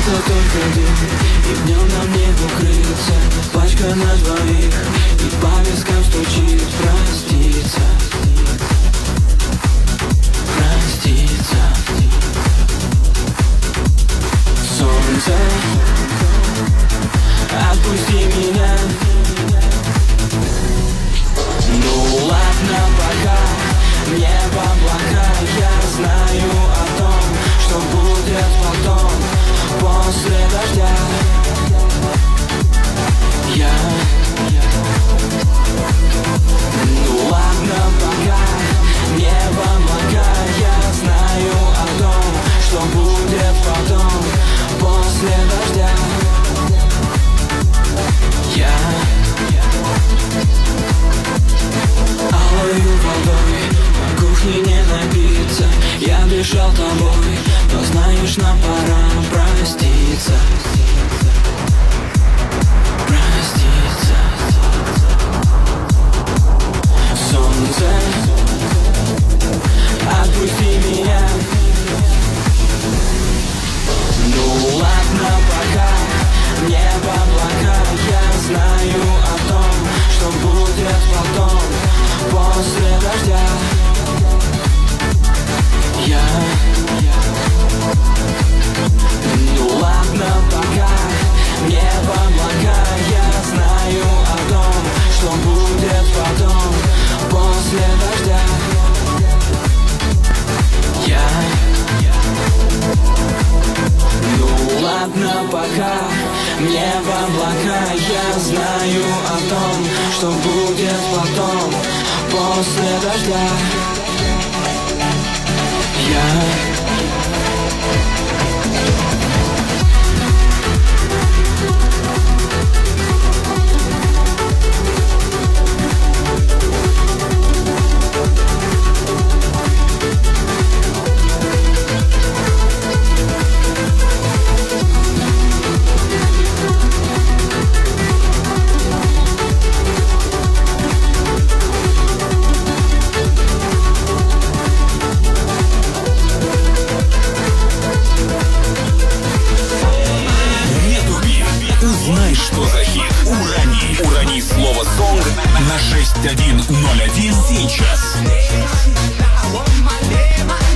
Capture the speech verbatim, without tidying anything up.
Это только дым, и в нем нам не укрыться. Пачка на двоих, и по вискам стучит. Проститься, проститься. Солнце, отпусти меня. Ну ладно, пока, небо облака. Я знаю о том, что будет потом, после дождя. Я Ну ладно, пока, небо облака. Я знаю о том, что будет потом, после дождя. Я алою водой на кухне не напиться. Я дышал тобой, но знаешь, нам пора проститься. Проститься. Солнце, отпусти меня. Ну ладно, пока, небо облака. Я знаю о том, что будет потом, после дождя. Я Ну ладно, пока, небо облака. Я знаю о том, что будет потом, после дождя. Я Ну ладно, пока, небо облака. Я знаю о том, что будет потом, после дождя. Я Узнай, что за хит. Урони. Урони слово «сонг» на шесть один ноль один сейчас.